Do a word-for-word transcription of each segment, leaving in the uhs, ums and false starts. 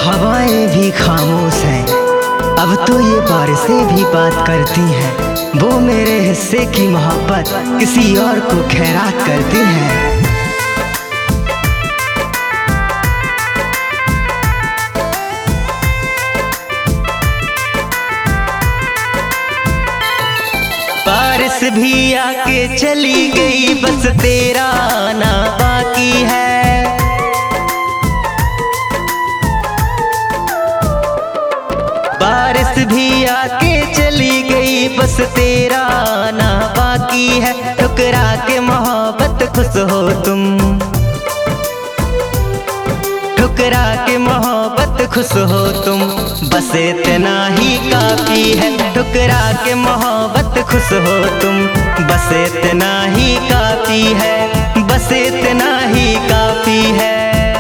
हवाएं भी खामोश हैं, अब तो ये बारिशें भी बात करती हैं। वो मेरे हिस्से की मोहब्बत किसी और को खैरात करती हैं। बारिश भी आके चली गई, बस तेरा आना बाकी है। बारिश भी आके चली गई, बस तेरा आना बाकी है। ठुकरा के मोहब्बत खुश हो तुम, ठुकरा के मोहब्बत खुश हो तुम, बस इतना ही काफी है। ठुकरा के मोहब्बत खुश हो तुम, बस इतना ही काफी है, बस इतना ही काफी है।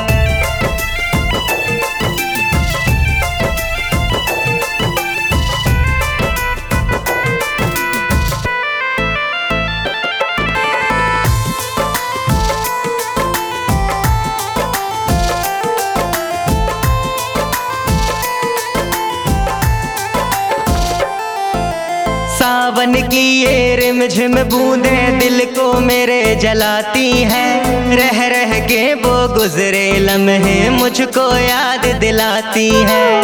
सावन की ये रिमझिम बूंदें दिल को मेरे जलाती हैं। रह रह के वो गुजरे लम्हे मुझको याद दिलाती हैं।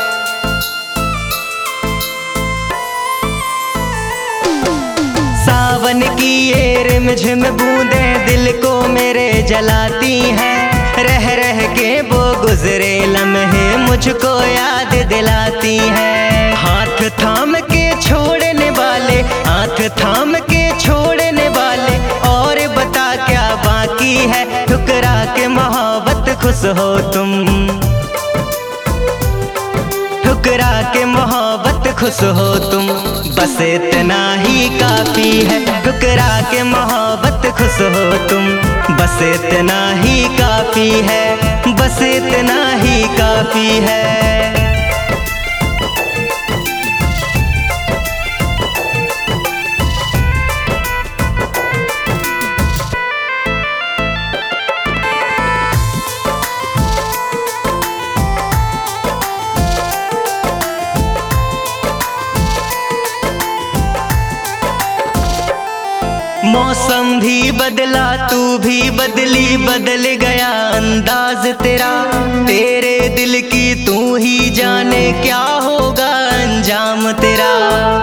सावन की ये रिमझिम बूंदें दिल को मेरे जलाती हैं। रह रह के वो गुजरे लम्हे मुझको याद दिलाती हैं। हाथ थाम के छोड़ने वाले, हाथ थाम के छोड़ने वाले, और बता क्या बाकी है। ठुकरा के मोहब्बत खुश हो तुम, ठुकरा के मोहब्बत खुश हो तुम, बस इतना ही काफी है। ठुकरा के मोहब्बत खुश हो तुम, बस इतना ही काफी है, बस इतना ही काफी है। मौसम भी बदला, तू भी बदली, बदल गया अंदाज तेरा। तेरे दिल की तू ही जाने क्या होगा अंजाम तेरा।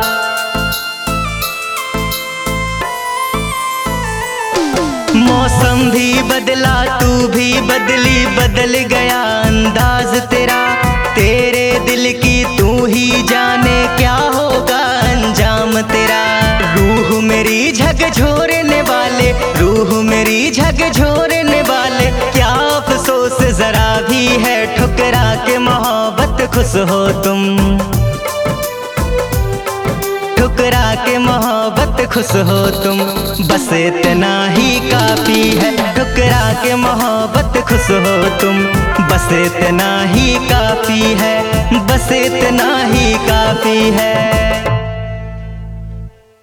मौसम भी बदला, तू भी बदली, बदल गया अंदाज तेरा। तेरे दिल की तू ही जाने क्या होगा अंजाम तेरा। रूह मेरी झकझोरने वाले, रूह मेरी झकझोरने वाले, क्या अफसोस जरा भी है। ठुकरा के मोहब्बत खुश हो तुम, ठुकरा के मोहब्बत खुश हो तुम, बस इतना ही काफी है। ठुकरा के मोहब्बत खुश हो तुम, बस इतना ही काफी है, बस इतना ही काफी है।